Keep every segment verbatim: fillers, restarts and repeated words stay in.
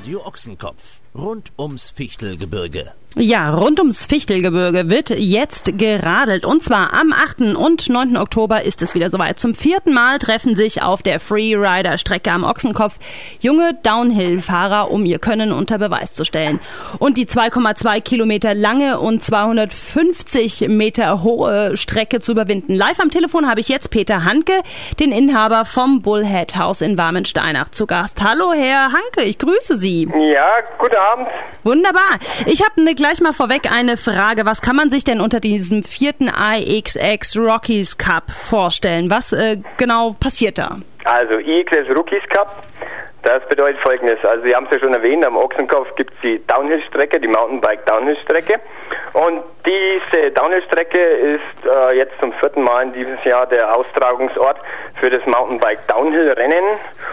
Radio Ochsenkopf. Rund ums Fichtelgebirge. Ja, rund ums Fichtelgebirge wird jetzt geradelt. Und zwar am achten und neunten Oktober ist es wieder soweit. Zum vierten Mal treffen sich auf der Freerider-Strecke am Ochsenkopf junge Downhill-Fahrer, um ihr Können unter Beweis zu stellen. Und die zwei Komma zwei Kilometer lange und zweihundertfünfzig Meter hohe Strecke zu überwinden. Live am Telefon habe ich jetzt Peter Hanke, den Inhaber vom Bullhead Haus in Warmensteinach, zu Gast. Hallo, Herr Hanke, ich grüße Sie. Ja, guten Abend. Wunderbar. Ich habe eine gleich mal vorweg eine Frage. Was kann man sich denn unter diesem vierten I X X Rockies Cup vorstellen? Was äh, genau passiert da? Also I X X Rockies Cup, das bedeutet Folgendes. Also Sie haben es ja schon erwähnt, am Ochsenkopf gibt es die Downhill-Strecke, die Mountainbike-Downhill-Strecke. Und diese Downhill-Strecke ist äh, jetzt zum vierten Mal in diesem Jahr der Austragungsort für das Mountainbike-Downhill-Rennen.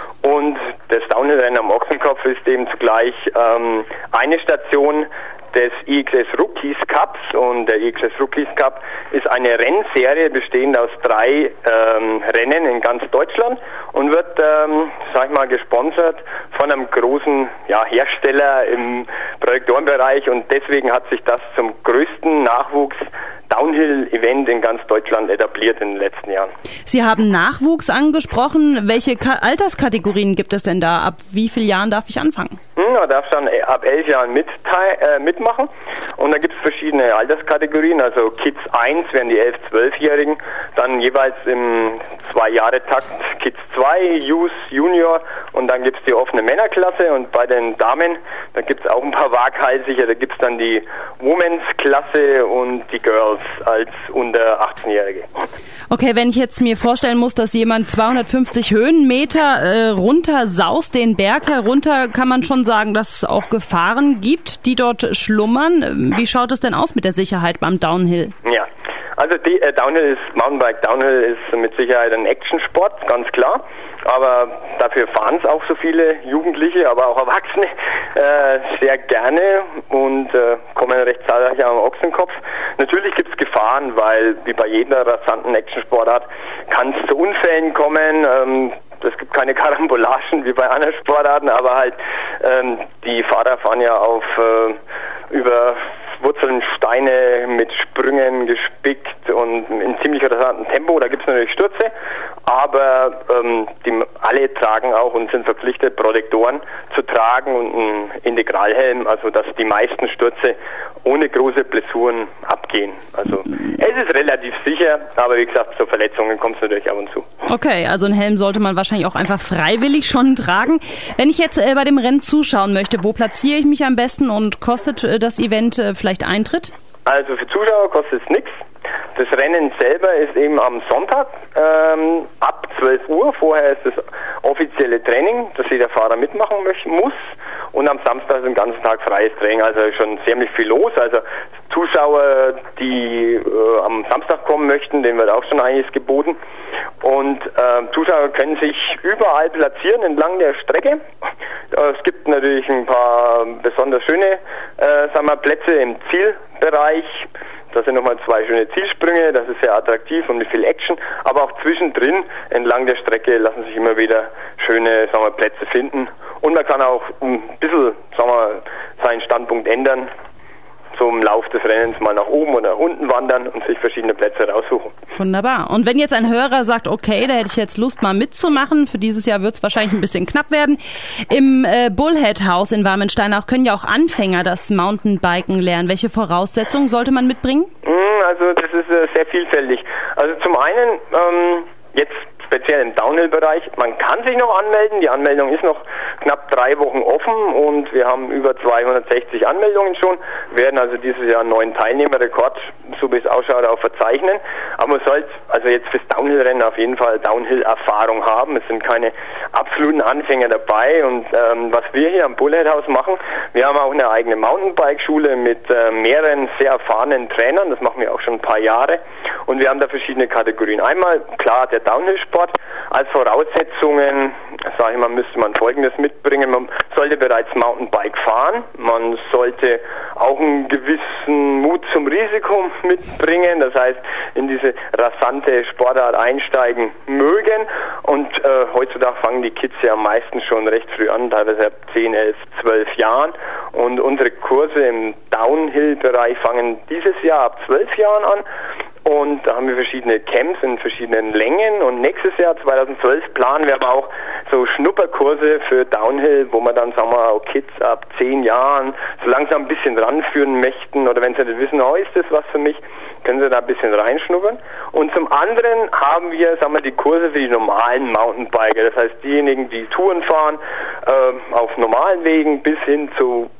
Und das Downhill-Rennen am Ochsenkopf ist eben zugleich ähm, eine Station des I X X Rookies Cups, und der I X X Rookies Cup ist eine Rennserie bestehend aus drei ähm, Rennen in ganz Deutschland und wird, ähm, sag ich mal, gesponsert von einem großen ja, Hersteller im Projektorenbereich, und deswegen hat sich das zum größten Nachwuchs Downhill-Event in ganz Deutschland etabliert in den letzten Jahren. Sie haben Nachwuchs angesprochen. Welche Ka- Alterskategorien gibt es denn da? Ab wie vielen Jahren darf ich anfangen? Hm, man darf dann ab elf Jahren mit, äh, mitmachen, und da gibt es verschiedene Alterskategorien. Also Kids eins wären die elf-, zwölfjährigen, dann jeweils im Zwei-Jahre-Takt Kids zwei, Youth, Junior, und dann gibt es die offene Männerklasse, und bei den Damen, da gibt es auch ein paar waghalsige, da gibt es dann die Women's-Klasse und die Girls als unter achtzehnjährige. Okay, wenn ich jetzt mir vorstellen muss, dass jemand zweihundertfünfzig Höhenmeter äh, runter saust, den Berg herunter, kann man schon sagen, dass es auch Gefahren gibt, die dort schlummern. Wie schaut es denn aus mit der Sicherheit beim Downhill? Ja, also die äh, Downhill ist, Mountainbike Downhill ist mit Sicherheit ein Actionsport, ganz klar. Aber dafür fahren es auch so viele Jugendliche, aber auch Erwachsene äh, sehr gerne und äh, kommen recht zahlreich am Ochsenkopf. Natürlich gibt es Gefahren, weil wie bei jeder rasanten Actionsportart kann es zu Unfällen kommen. Ähm, Es gibt keine Karambolagen wie bei anderen Sportarten, aber halt ähm, die Fahrer fahren ja auf äh, über Wurzeln, Steine mit Sprüngen gespickt und in ziemlich rasantem Tempo. Da gibt es natürlich Stürze, aber ähm, die alle tragen auch und sind verpflichtet, Protektoren zu tragen und einen Integralhelm, also dass die meisten Stürze ohne große Blessuren abgehen. Also es ist relativ sicher, aber wie gesagt, zu Verletzungen kommt es natürlich ab und zu. Okay, also einen Helm sollte man wahrscheinlich auch einfach freiwillig schon tragen. Wenn ich jetzt äh, bei dem Rennen zuschauen möchte, wo platziere ich mich am besten, und kostet äh, das Event äh, vielleicht Eintritt? Also für Zuschauer kostet es nichts. Das Rennen selber ist eben am Sonntag ähm, ab zwölf Uhr. Vorher ist das offizielle Training, das jeder Fahrer mitmachen möchte, muss. Und am Samstag ist den ganzen Tag freies Training, also schon ziemlich viel los. Also Zuschauer, die äh, am Samstag kommen möchten, denen wird auch schon einiges geboten. Und äh, Zuschauer können sich überall platzieren entlang der Strecke. Es gibt natürlich ein paar besonders schöne äh, sagen wir, Plätze im Zielbereich. Da sind nochmal zwei schöne Zielsprünge, das ist sehr attraktiv und mit viel Action. Aber auch zwischendrin entlang der Strecke lassen sich immer wieder schöne sagen wir, Plätze finden. Und man kann auch ein bisschen sagen wir, seinen Standpunkt ändern, zum Lauf des Rennens mal nach oben oder nach unten wandern und sich verschiedene Plätze raussuchen. Wunderbar. Und wenn jetzt ein Hörer sagt, okay, da hätte ich jetzt Lust mal mitzumachen, für dieses Jahr wird es wahrscheinlich ein bisschen knapp werden. Im äh, Bullhead Haus in Warmensteinach können ja auch Anfänger das Mountainbiken lernen. Welche Voraussetzungen sollte man mitbringen? Also das ist äh, sehr vielfältig. Also zum einen ähm, jetzt speziell im Downhill-Bereich, man kann sich noch anmelden, die Anmeldung ist noch knapp drei Wochen offen und wir haben über zweihundertsechzig Anmeldungen schon, werden also dieses Jahr einen neuen Teilnehmerrekord, so wie es ausschaut, auch verzeichnen. Aber man sollte also jetzt fürs Downhill-Rennen auf jeden Fall Downhill-Erfahrung haben, es sind keine absoluten Anfänger dabei, und ähm, was wir hier am Bullhead Haus machen, wir haben auch eine eigene Mountainbike-Schule mit äh, mehreren sehr erfahrenen Trainern, das machen wir auch schon ein paar Jahre, und wir haben da verschiedene Kategorien. Einmal klar der Downhill-Sport. Als Voraussetzungen, sage ich mal, müsste man Folgendes mitbringen. Man sollte bereits Mountainbike fahren. Man sollte auch einen gewissen Mut zum Risiko mitbringen. mitbringen, das heißt in diese rasante Sportart einsteigen mögen. Und äh, heutzutage fangen die Kids ja am meisten schon recht früh an, teilweise ab zehn, elf, zwölf Jahren. Und unsere Kurse im Downhill-Bereich fangen dieses Jahr ab zwölf Jahren an. Und da haben wir verschiedene Camps in verschiedenen Längen. Und nächstes Jahr, zweitausendzwölf, planen wir aber auch so Schnupperkurse für Downhill, wo man dann, sagen wir, auch Kids ab zehn Jahren so langsam ein bisschen ranführen möchten. Oder wenn sie nicht wissen, oh, ist das was für mich, können sie da ein bisschen reinschnuppern. Und zum anderen haben wir, sagen wir, die Kurse für die normalen Mountainbiker. Das heißt, diejenigen, die Touren fahren, äh, auf normalen Wegen bis hin zu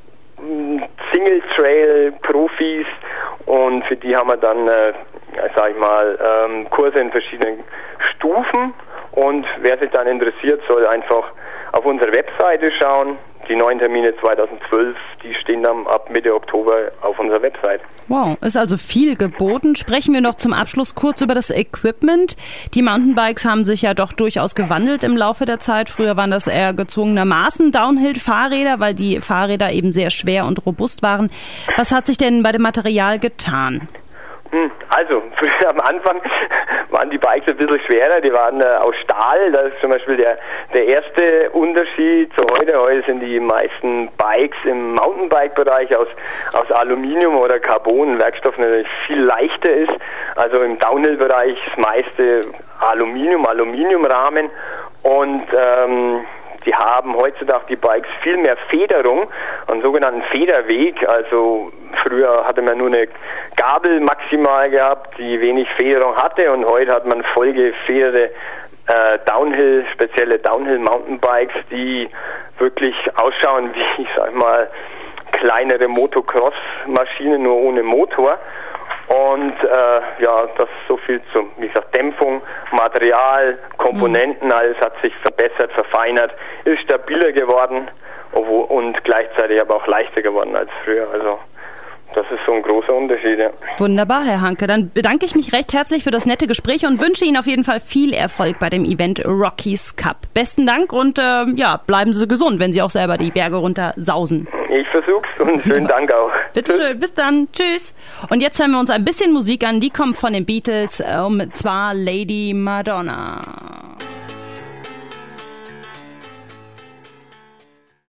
Single-Trail-Profis. Und für die haben wir dann, äh, sag ich mal, ähm, Kurse in verschiedenen Stufen. Und wer sich dann interessiert, soll einfach auf unsere Webseite schauen. Die neuen Termine zweitausendzwölf, die stehen dann ab Mitte Oktober auf unserer Website. Wow, ist also viel geboten. Sprechen wir noch zum Abschluss kurz über das Equipment. Die Mountainbikes haben sich ja doch durchaus gewandelt im Laufe der Zeit. Früher waren das eher gezwungenermaßen Downhill-Fahrräder, weil die Fahrräder eben sehr schwer und robust waren. Was hat sich denn bei dem Material getan? Also, am Anfang waren die Bikes ein bisschen schwerer, die waren äh, aus Stahl, das ist zum Beispiel der, der erste Unterschied zu heute. Heute sind die meisten Bikes im Mountainbike-Bereich aus, aus Aluminium oder Carbon, Werkstoff natürlich viel leichter ist. Also im Downhill-Bereich das meiste Aluminium, Aluminiumrahmen und ähm, die haben heutzutage die Bikes viel mehr Federung, einen sogenannten Federweg. Also früher hatte man nur eine Gabel maximal gehabt, die wenig Federung hatte, und heute hat man vollgefederte äh, Downhill, spezielle Downhill-Mountainbikes, die wirklich ausschauen wie, ich sag mal, kleinere Motocross-Maschinen, nur ohne Motor. Und äh, ja, das so viel zu, wie gesagt, Dämpfung, Material, Komponenten, alles hat sich verbessert, verfeinert, ist stabiler geworden und gleichzeitig aber auch leichter geworden als früher. Also das ist so ein großer Unterschied, ja. Wunderbar, Herr Hanke. Dann bedanke ich mich recht herzlich für das nette Gespräch und wünsche Ihnen auf jeden Fall viel Erfolg bei dem Event Rockies Cup. Besten Dank und äh, ja, bleiben Sie gesund, wenn Sie auch selber die Berge runter sausen. Ich versuch's und schönen Dank auch. Bitte schön, bis dann. Tschüss. Und jetzt hören wir uns ein bisschen Musik an, die kommt von den Beatles, und zwar Lady Madonna.